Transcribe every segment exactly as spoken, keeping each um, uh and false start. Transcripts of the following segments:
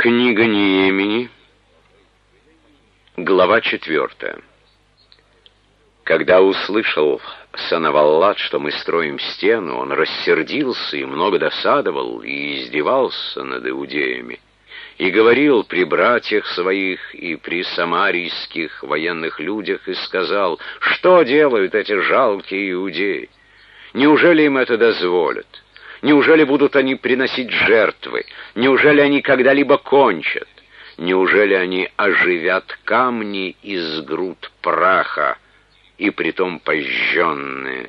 Книга Неемии, глава четвертая. Когда услышал Санаваллат, что мы строим стену, он рассердился и много досадовал, и издевался над иудеями, и говорил при братьях своих и при самарийских военных людях, и сказал: что делают эти жалкие иудеи? Неужели им это дозволят? Неужели будут они приносить жертвы? Неужели они когда-либо кончат? Неужели они оживят камни из груд праха, и притом пожженные?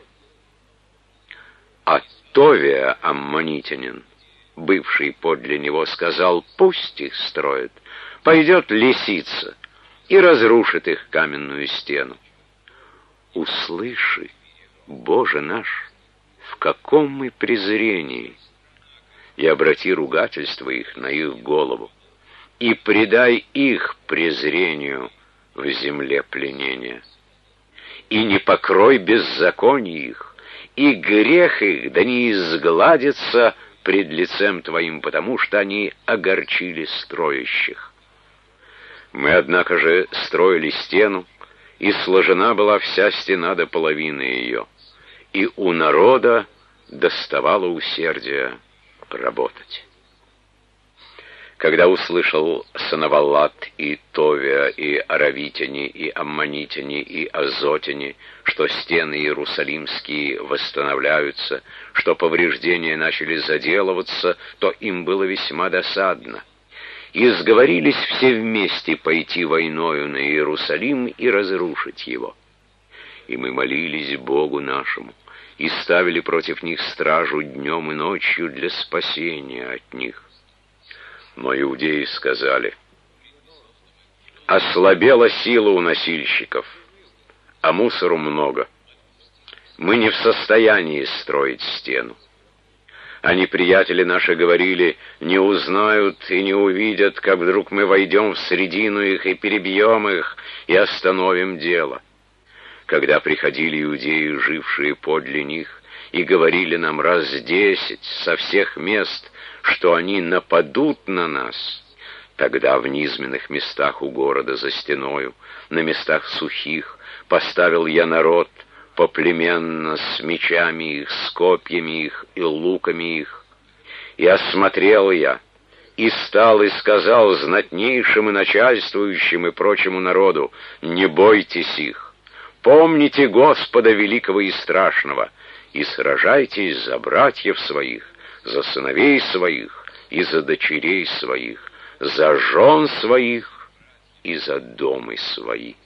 А Товия, аммонитянин, бывший подле него, сказал: пусть их строят. Пойдет лисица и разрушит их каменную стену. Услыши, Боже наш, в каком мы презрении, и обрати ругательство их на их голову, и предай их презрению в земле пленения. И не покрой беззаконий их, и грех их да не изгладится пред лицем Твоим, потому что они огорчили строящих. Мы, однако же, строили стену, и сложена была вся стена до половины ее, и у народа доставало усердия работать. Когда услышал Санаваллат и Товия, и аравитяне, и аммонитяне, и азотяне, что стены иерусалимские восстанавливаются, что повреждения начали заделываться, то им было весьма досадно. И сговорились все вместе пойти войною на Иерусалим и разрушить его. И мы молились Богу нашему, и ставили против них стражу днем и ночью для спасения от них. Но иудеи сказали: ослабела сила у носильщиков, а мусору много. Мы не в состоянии строить стену. Они, приятели наши, говорили: не узнают и не увидят, как вдруг мы войдем в средину их и перебьем их, и остановим дело. Когда приходили иудеи, жившие подле них, и говорили нам раз десять со всех мест, что они нападут на нас, тогда в низменных местах у города за стеною, на местах сухих, поставил я народ поплеменно с мечами их, с копьями их и луками их. И осмотрел я, и стал и сказал знатнейшим и начальствующим и прочему народу: не бойтесь их, помните Господа великого и страшного, и сражайтесь за братьев своих, за сыновей своих и за дочерей своих, за жен своих и за домы свои.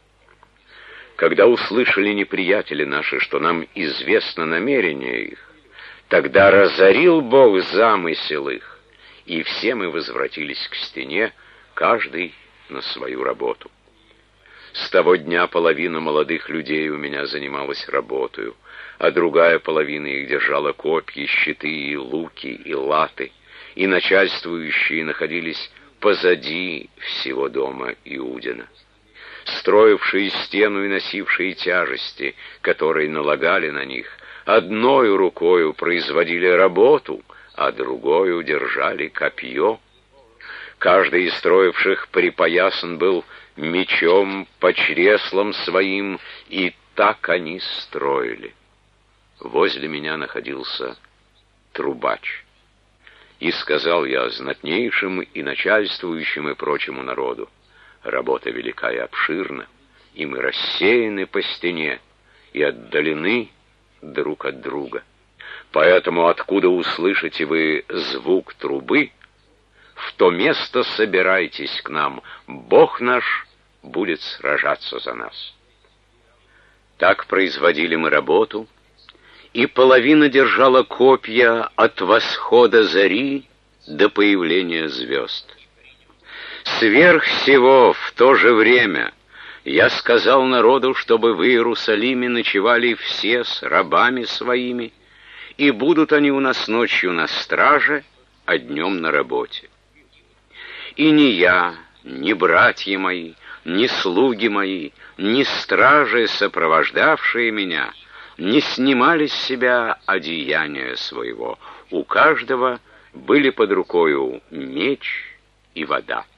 Когда услышали неприятели наши, что нам известно намерение их, тогда разорил Бог замысел их, и все мы возвратились к стене, каждый на свою работу. С того дня половина молодых людей у меня занималась работою, а другая половина их держала копья, щиты и луки и латы, и начальствующие находились позади всего дома Иудина. Строившие стену и носившие тяжести, которые налагали на них, одною рукою производили работу, а другою держали копье. Каждый из строивших припоясан был мечом по чреслам своим, и так они строили. Возле меня находился трубач. И сказал я знатнейшим и начальствующим и прочему народу: работа велика и обширна, и мы рассеяны по стене и отдалены друг от друга. Поэтому откуда услышите вы звук трубы, в то место собирайтесь к нам, Бог наш будет сражаться за нас. Так производили мы работу, и половина держала копья от восхода зари до появления звезд. Сверх всего в то же время я сказал народу, чтобы в Иерусалиме ночевали все с рабами своими, и будут они у нас ночью на страже, а днем на работе. И ни я, ни братья мои, ни слуги мои, ни стражи, сопровождавшие меня, не снимали с себя одеяния своего. У каждого были под рукою меч и вода.